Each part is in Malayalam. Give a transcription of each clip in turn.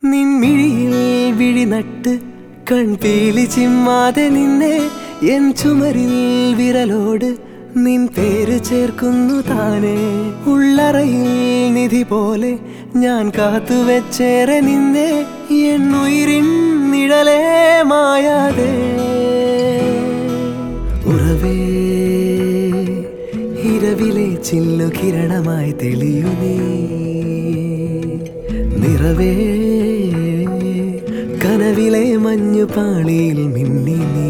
നിൻമിഴിയിൽ വിഴിനട്ട് കൺപീലി ചിമ്മാതെ നിന്നെ എൻ ചുമരിൽ വിരലോട് നിൻ പേര് ചേർക്കുന്നു താനേ. ഉള്ളറയിൽ നിധി പോലെ ഞാൻ കാത്തുവെച്ചേറെ നിന്നെ എന്നുയിരിൻ നിഴലേ മായാതെ. ഉറവേ ഇരവിലെ ചില്ലു കിരണമായി തെളിയു നീ. നിറവേ കനവിലെ മഞ്ഞുപാളിയിൽ മിന്നി നീ.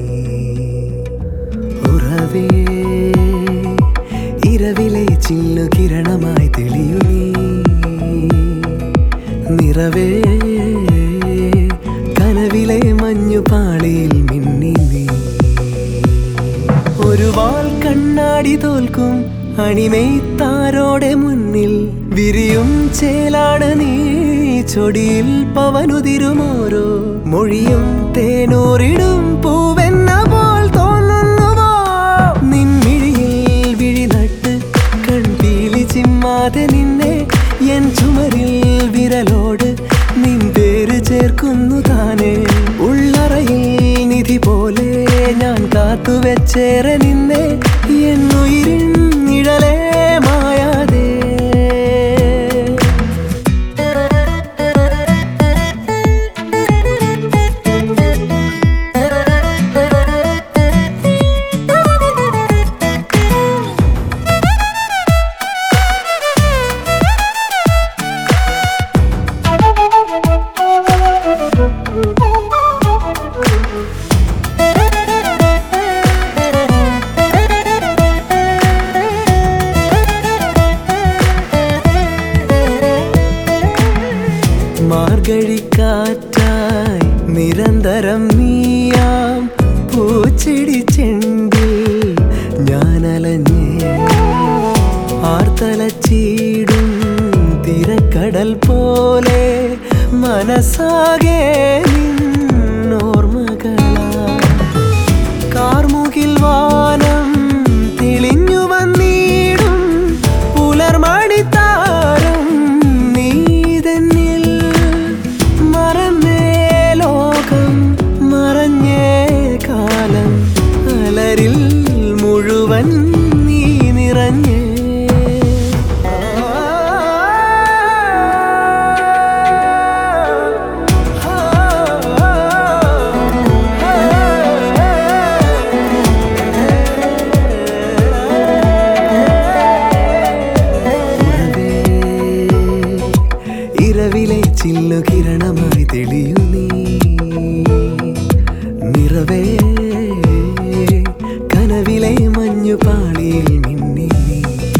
ഉറവേ ഇരവിലെ ചില്ലു കിരണമായി തെളിയു നീ. നിറവേ കനവിലെ മഞ്ഞുപാളിയിൽ മിന്നി നീ. ഒരു വാൽ കണ്ണാടി തോൽക്കും അണിമെയ്ത്താരോടെ മുന്നിൽ വിരിയും ചേലാണ് നീ. ചൊടിയിൽ പവനുതിരുമോരോ മൊഴിയും തേനൂറിടും പൂവെന്ന പോൽ തോന്നുന്നുവോ. നിൻമിഴിയിൽ വിഴിനട്ട് കൺപീലി ചിമ്മാതെ നിന്നെ എൻ ചുമരിൽ വിരലോട് നിൻ പേര് ചേർക്കുന്നു താനേ. ഉള്ളറയിൽ നിധി പോലെ ഞാൻ കാത്തുവെച്ചേറെ നിന്നെ എന്നുയിരിൻ നിഴലേ മായാതെ. മാർഗഴിക്കാറ്റായി നിരന്തരം നീയാം പൂച്ചെടി ചെണ്ടിൽ ഞാനലഞ്ഞേ. ആർത്തലച്ചീടും തിരക്കടൽ പോലെ മനസ്സാകെ നിന്നോർമ്മകളാ. കാർമുകിൽ വാനം തെളിഞ്ഞു വന്നിടും പുലർമണിത്താരം നീ തന്നിൽ. മറന്നേ ലോകം മറഞ്ഞേ കാലം അലരിൽ മുഴുവൻ നീ നിറഞ്ഞേ. ഇരവിലെ ചില്ലു കിരണമായി തെളിയു നീ. നിറവേ കനവിലെ മഞ്ഞുപാളിയിൽ മിന്നി നീ.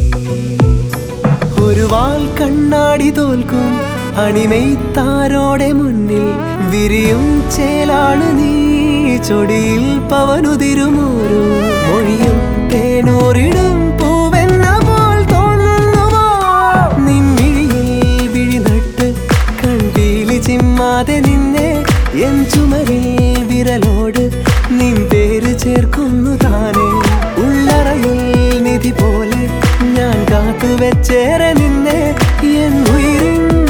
ഒരു വാൽ കണ്ണാടി തോൽക്കും അണിമെയ്ത്താരോടെ മുന്നിൽ വിരിയും ചേലാണ് നീ. ചൊടിയിൽ പവനുതിരുമോരോ മൊഴിയും തേനൂറിടും പൂവെന്ന പോൽ തോന്നുന്നുവോ. നിൻമിഴിയിൽ വിഴിനട്ട് കൺപീലി ചിമ്മാതെ നിന്നെ എൻ ചുമരിൽ വിരലോട് നിൻ പേര് ചേർക്കുന്നു താനേ. ഉള്ളറയിൽ നിധി പോലെ ഞാൻ കാത്തുവെച്ചേറെ നിന്നെ എന്നുയിരിൻ